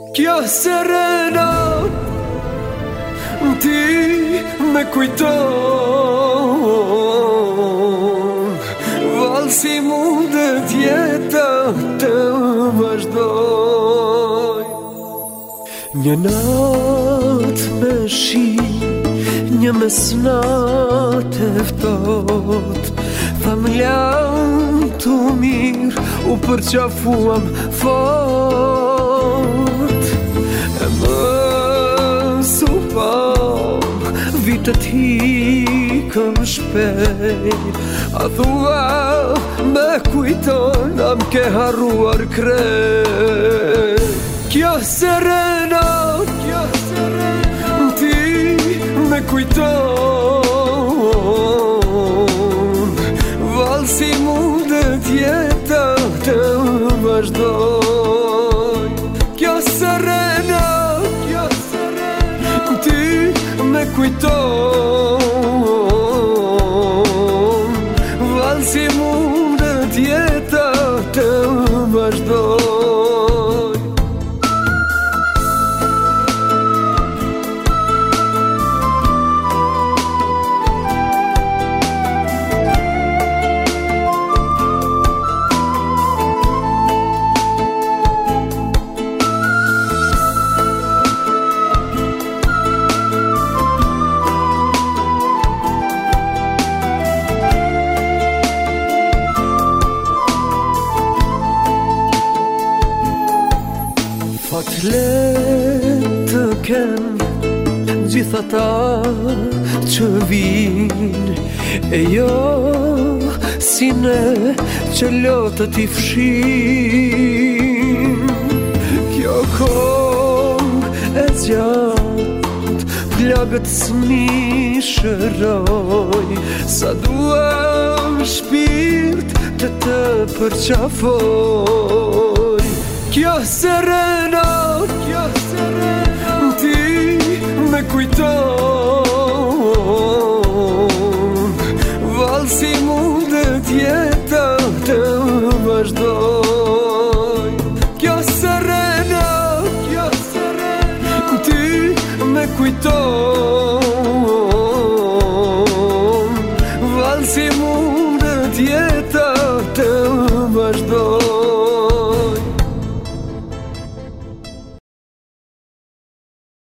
Kjo serenat ti me kujton, valsi mundet jeta të vazhdoj. Një nat me shi, një mesnat e ftot, familjan të mirë u përqafuam fort. E më supam, vitet hikëm shpejt, a thua me kujton, am ke harruar krejt. Kjo serenat ti me kujton, valsi mundet jeta të vazhdoj. Kjo serenat ti me kujton, valsi mundet jeta të vazhdoj. Fatle të ken gjitha ta që vin, e jo si ne që lotët i fshin. Kjo kong e zjat plagët s'mi shëroj, sa duam shpirt të përqafoj. Kjo serenat ti me kujton,